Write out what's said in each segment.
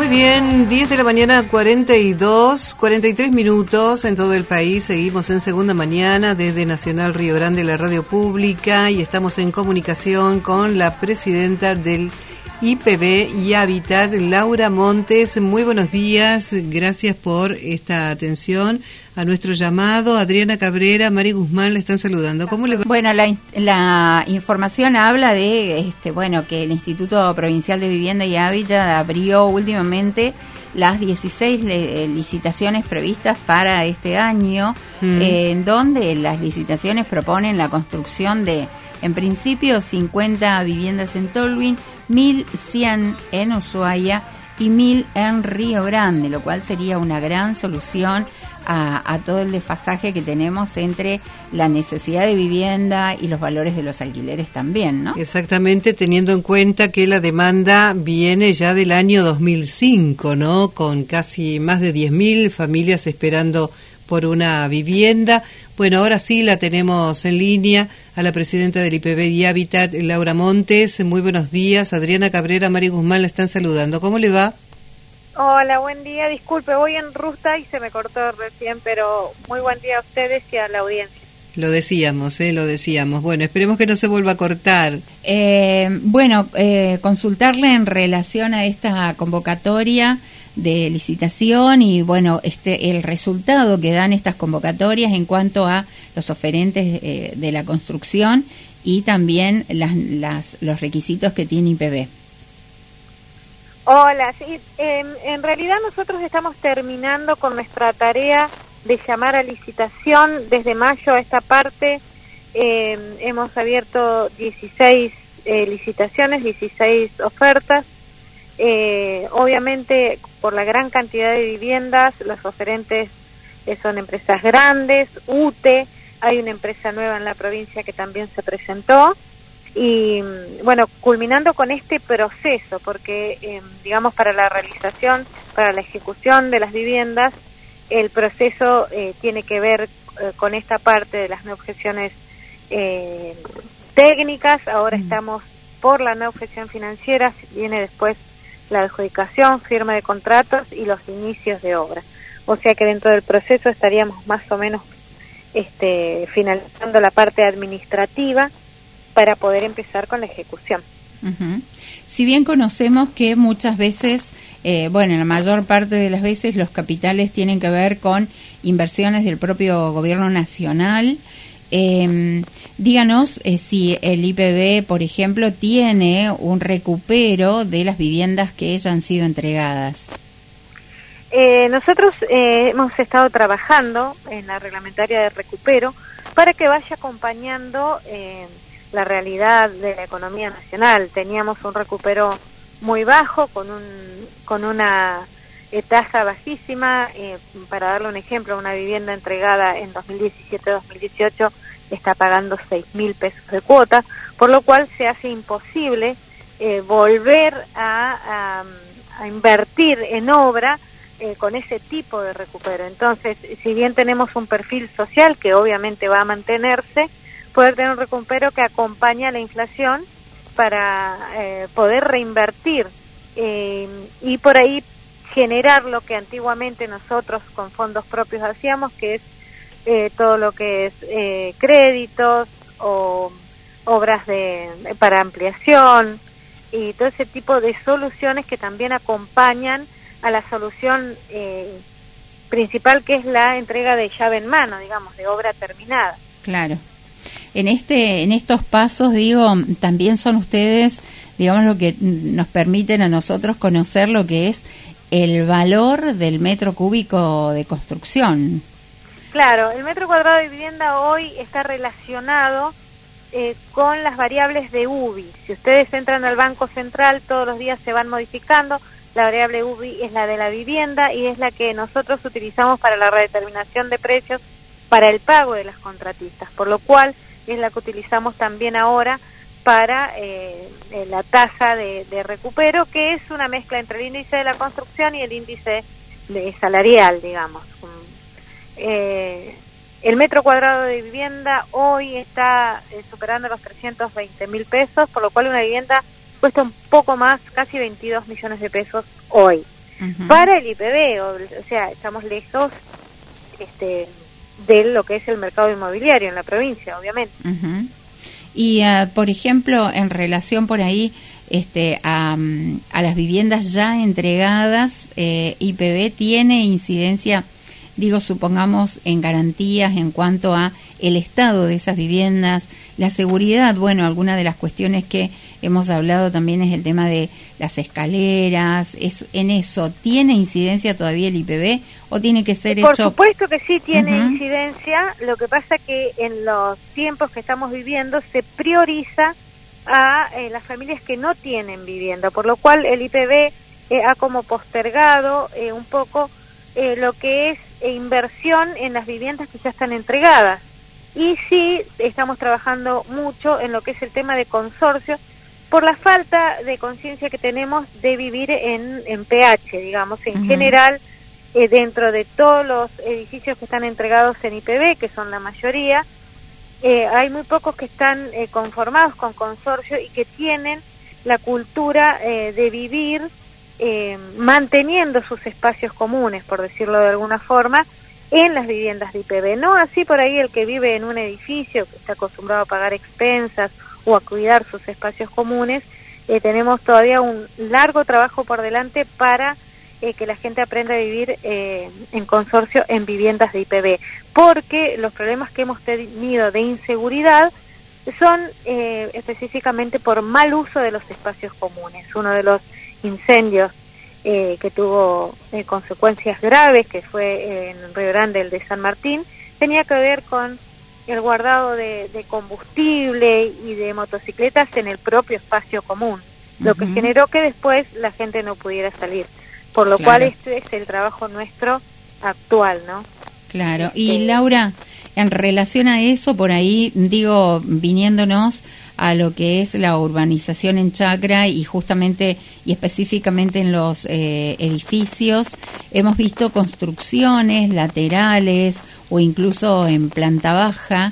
bien, 10 de la mañana, 43 minutos en todo el país. Seguimos en Segunda Mañana desde Nacional Río Grande, la radio pública, y estamos en comunicación con la presidenta del IPB y Hábitat, Laura Montes. Muy buenos días, gracias por esta atención a nuestro llamado. Adriana Cabrera, Mari Guzmán le están saludando. ¿Cómo le va? Bueno, la información habla de que el Instituto Provincial de Vivienda y Hábitat abrió últimamente las 16 licitaciones previstas para este año, en donde las licitaciones proponen la construcción de, en principio, 50 viviendas en Tolwyn, 1.100 en Ushuaia y 1.000 en Río Grande, lo cual sería una gran solución a todo el desfasaje que tenemos entre la necesidad de vivienda y los valores de los alquileres también, ¿no? Exactamente, teniendo en cuenta que la demanda viene ya del año 2005, ¿no? Con casi más de 10.000 familias esperando por una vivienda. Bueno, ahora sí la tenemos en línea a la presidenta del IPB y Hábitat, Laura Montes. Muy buenos días. Adriana Cabrera, Mari Guzmán la están saludando. ¿Cómo le va? Hola, buen día. Disculpe, voy en ruta y se me cortó recién, pero muy buen día a ustedes y a la audiencia. Lo decíamos. Bueno, esperemos que no se vuelva a cortar. Consultarle en relación a esta convocatoria de licitación y el resultado que dan estas convocatorias en cuanto a los oferentes de la construcción y también los requisitos que tiene IPB. Hola, sí, en realidad nosotros estamos terminando con nuestra tarea de llamar a licitación. Desde mayo a esta parte hemos abierto 16 licitaciones, 16 ofertas. Obviamente, por la gran cantidad de viviendas, los oferentes son empresas grandes, UTE, hay una empresa nueva en la provincia que también se presentó, y culminando con este proceso, porque para la realización, para la ejecución de las viviendas, el proceso tiene que ver con esta parte de las no objeciones técnicas. Ahora estamos por la no objeción financiera, viene después la adjudicación, firma de contratos y los inicios de obra. O sea que dentro del proceso estaríamos más o menos finalizando la parte administrativa para poder empezar con la ejecución. Uh-huh. Si bien conocemos que muchas veces, la mayor parte de las veces los capitales tienen que ver con inversiones del propio gobierno nacional, díganos si el IPB, por ejemplo, tiene un recupero de las viviendas que ya han sido entregadas. Nosotros hemos estado trabajando en la reglamentaria de recupero para que vaya acompañando la realidad de la economía nacional. Teníamos un recupero muy bajo, con una tasa bajísima. Para darle un ejemplo, una vivienda entregada en 2017-2018 está pagando 6.000 pesos de cuota, por lo cual se hace imposible volver a invertir en obra con ese tipo de recupero. Entonces, si bien tenemos un perfil social que obviamente va a mantenerse, poder tener un recupero que acompaña la inflación para poder reinvertir y por ahí generar lo que antiguamente nosotros con fondos propios hacíamos, que es todo lo que es créditos o obras para ampliación y todo ese tipo de soluciones que también acompañan a la solución principal, que es la entrega de llave en mano, digamos, de obra terminada. Claro. En estos pasos, también son ustedes, lo que nos permiten a nosotros conocer lo que es el valor del metro cúbico de construcción. Claro, el metro cuadrado de vivienda hoy está relacionado con las variables de UBI. Si ustedes entran al Banco Central, todos los días se van modificando. La variable UBI es la de la vivienda y es la que nosotros utilizamos para la redeterminación de precios para el pago de las contratistas, por lo cual es la que utilizamos también ahora para la tasa de recupero, que es una mezcla entre el índice de la construcción y el índice salarial, digamos. El metro cuadrado de vivienda hoy está superando los 320.000 pesos, por lo cual una vivienda cuesta un poco más, casi 22 millones de pesos hoy. para el IPB, o sea, estamos lejos de lo que es el mercado inmobiliario en la provincia, obviamente. Y, por ejemplo, en relación por ahí a las viviendas ya entregadas, IPB tiene incidencia, digo, supongamos, en garantías en cuanto a el estado de esas viviendas, la seguridad. Bueno, alguna de las cuestiones que hemos hablado también es el tema de las escaleras. ¿En eso tiene incidencia todavía el IPB o tiene que ser Por hecho? Por supuesto que sí tiene incidencia. Lo que pasa que en los tiempos que estamos viviendo se prioriza a las familias que no tienen vivienda, por lo cual el IPB ha como postergado un poco lo que es inversión en las viviendas que ya están entregadas. Y sí estamos trabajando mucho en lo que es el tema de consorcio, por la falta de conciencia que tenemos de vivir en PH, digamos, en general, dentro de todos los edificios que están entregados en IPB, que son la mayoría, hay muy pocos que están conformados con consorcio y que tienen la cultura de vivir manteniendo sus espacios comunes, por decirlo de alguna forma, en las viviendas de IPB. No así por ahí el que vive en un edificio, que está acostumbrado a pagar expensas o a cuidar sus espacios comunes. Tenemos todavía un largo trabajo por delante para que la gente aprenda a vivir en consorcio en viviendas de IPB, porque los problemas que hemos tenido de inseguridad son específicamente por mal uso de los espacios comunes. Uno de los incendios que tuvo consecuencias graves, que fue en Río Grande, el de San Martín, tenía que ver con el guardado de combustible y de motocicletas en el propio espacio común, lo que generó que después la gente no pudiera salir, por lo cual este es el trabajo nuestro actual, ¿no? Claro. Y Laura, en relación a eso, por ahí, digo, viniéndonos a lo que es la urbanización en Chacra y justamente y específicamente en los edificios, hemos visto construcciones laterales o incluso en planta baja.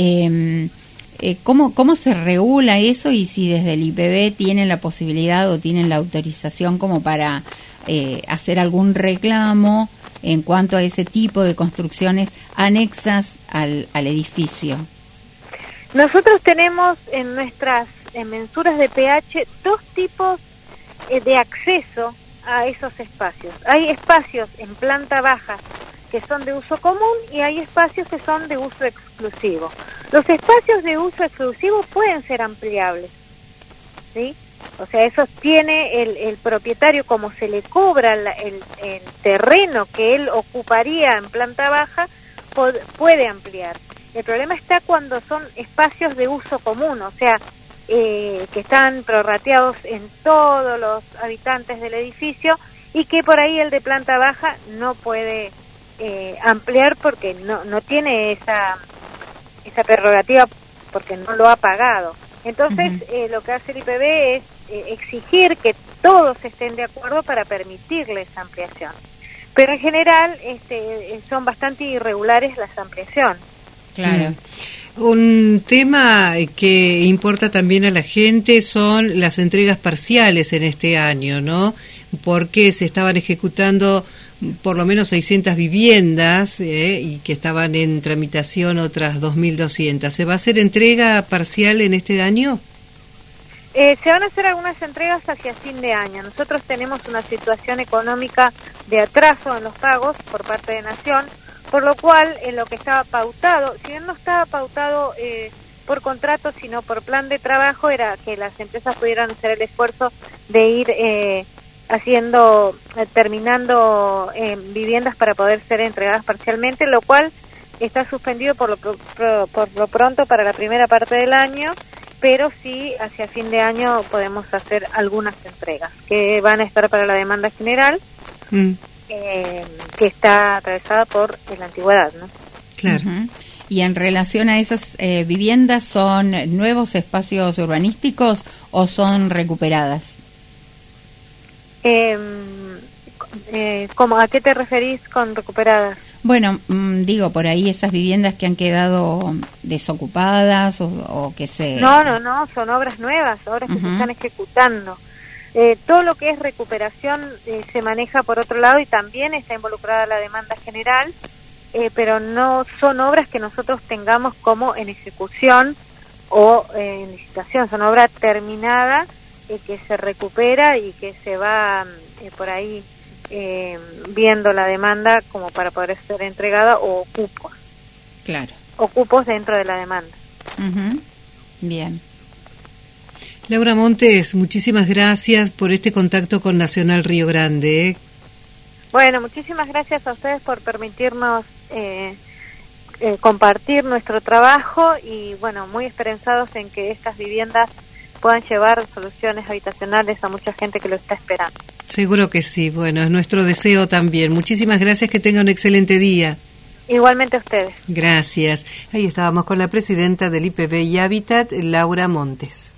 ¿Cómo se regula eso y si desde el IPB tienen la posibilidad o tienen la autorización como para hacer algún reclamo en cuanto a ese tipo de construcciones anexas al edificio? Nosotros tenemos en nuestras mensuras de pH dos tipos de acceso a esos espacios. Hay espacios en planta baja que son de uso común y hay espacios que son de uso exclusivo. Los espacios de uso exclusivo pueden ser ampliables, ¿sí? O sea, eso tiene el propietario, como se le cobra el terreno que él ocuparía en planta baja, puede ampliar. El problema está cuando son espacios de uso común, o sea, que están prorrateados en todos los habitantes del edificio y que por ahí el de planta baja no puede ampliar porque no tiene esa prerrogativa porque no lo ha pagado. Entonces, lo que hace el IPB es exigir que todos estén de acuerdo para permitirle esa ampliación. Pero en general son bastante irregulares las ampliaciones. Claro. Un tema que importa también a la gente son las entregas parciales en este año, ¿no? Porque se estaban ejecutando por lo menos 600 viviendas y que estaban en tramitación otras 2.200. ¿Se va a hacer entrega parcial en este año? Se van a hacer algunas entregas hacia fin de año. Nosotros tenemos una situación económica de atraso en los pagos por parte de Nación, por lo cual en lo que estaba pautado, si bien no estaba pautado por contrato, sino por plan de trabajo, era que las empresas pudieran hacer el esfuerzo de ir terminando viviendas para poder ser entregadas parcialmente, lo cual está suspendido por lo pronto para la primera parte del año, pero sí hacia fin de año podemos hacer algunas entregas que van a estar para la demanda general, que está atravesada por la antigüedad, ¿no? Claro. Y en relación a esas viviendas, ¿son nuevos espacios urbanísticos o son recuperadas? ¿A qué te referís con recuperadas? Bueno, digo, por ahí esas viviendas que han quedado desocupadas o que se... No, son obras nuevas, obras que se están ejecutando. Todo lo que es recuperación se maneja por otro lado y también está involucrada la demanda general, pero no son obras que nosotros tengamos como en ejecución o en licitación, son obras terminadas que se recupera y que se va por ahí viendo la demanda como para poder ser entregada o cupos. Claro. O cupos dentro de la demanda. Uh-huh. Bien. Laura Montes, muchísimas gracias por este contacto con Nacional Río Grande. Bueno, muchísimas gracias a ustedes por permitirnos compartir nuestro trabajo y bueno, muy esperanzados en que estas viviendas puedan llevar soluciones habitacionales a mucha gente que lo está esperando. Seguro que sí, bueno, es nuestro deseo también. Muchísimas gracias, que tenga un excelente día. Igualmente a ustedes. Gracias. Ahí estábamos con la presidenta del IPB y Hábitat, Laura Montes.